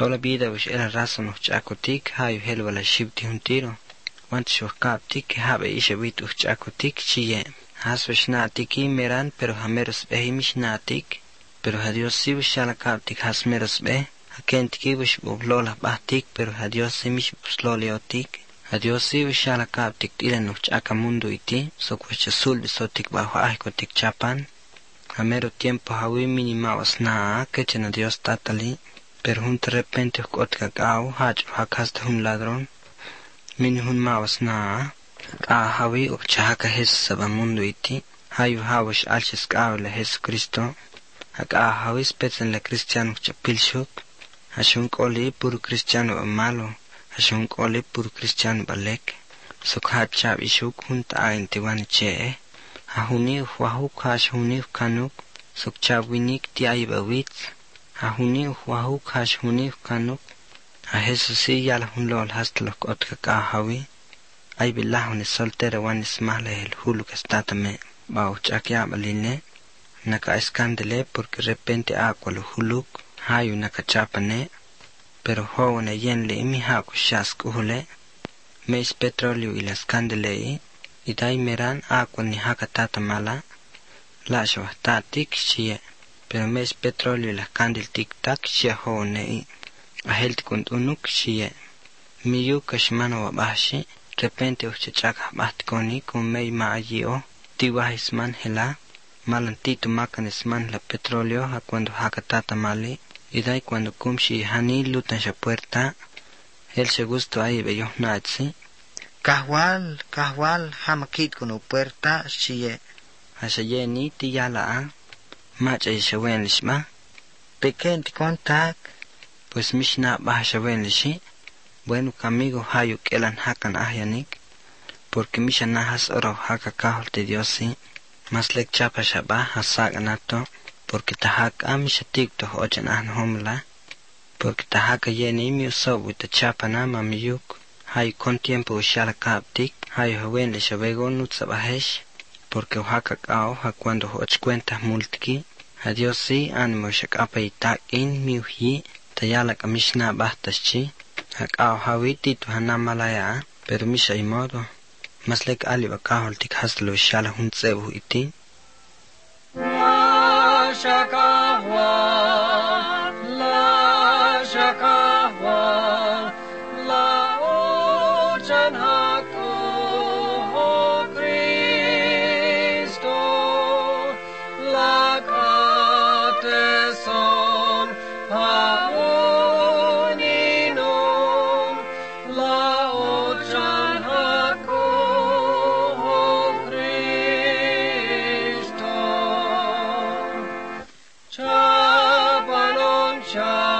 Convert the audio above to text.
toda la vida wish era raza no chacotic hayo helva shibti un tiro want shokaptik habe ishe wit chacotic chie haswish natiki meran pero hameros behimish natik pero hadios si wish alakaptik hasmeros be hakentiki wish buglola bahtik pero hadios simish sloliotik hadios si wish alakaptik ilan no chakamundo iti sokwish sul bisotik bajo ahikotik chapan hamero tiempo hawi minimawas na que Dios tatali pero de repente otka gao hach hakasta un ladrón min hun mawas na hawi chaka hes sabamundo iti hayu hawish alches gao la Jesucristo hawi spetsen la cristiano chapilshuk hashun koli puro cristiano malo hashun koli puro cristiano balek sokhat chab ishuk hunta aintiwan che hahuni wahuk hashuni kanuk sokchab winik ti aibawits hahuni wahuk hashuni kanuk Jesus yala hunlol hastlok otka hawi ay bilahun soltera wan ismahla el hulu kastatame bao chakya baline naka escandele porque repente aqua lo huluk hayu naka chapane pero howane yenle imi haku shask uhule meis petróleo y las candelei idai meran aqua ni haka tata mala la shwa tatik chie pero meis petróleo y las candel tik tak chie howane ahelt kunt unuk chie miyu kashmano wabashi repente uchachaka bahtkoni con mei maayio tiwahisman hela malantito macanisman la petróleo a cuando hakatata mali idai cuando kumshi hani lutan sha puerta el se gusto ahí bello nazi kahwal hamakit kuno puerta chie hasayeni tiyala a macha ishawen lishma pequeño contact pues mishna bahashawen lishi bueno conmigo hayu kelan hakan ahyanik porque misha nahas oro haka kahol de diosi mas lek chapa shaba hasak anato porque tahak amisha tikto ochan ahn homla porque tahaka yeni mi usob with the chapa na mamiyuk hayu con tiempo ushala kaptik hayu hawen lishabego nutsabahesh porque haka kao ha cuando hoch cuenta multiki adiosi animo shakapa itak in miuhi tayala kamishna bahtashi hakao hawiti tu hanamalaya pero misha imodo maslek ali bakahol tik haslo shala huntsebu iti la shakahwa la ochan haku ho Cristo la kateson Chapanon cha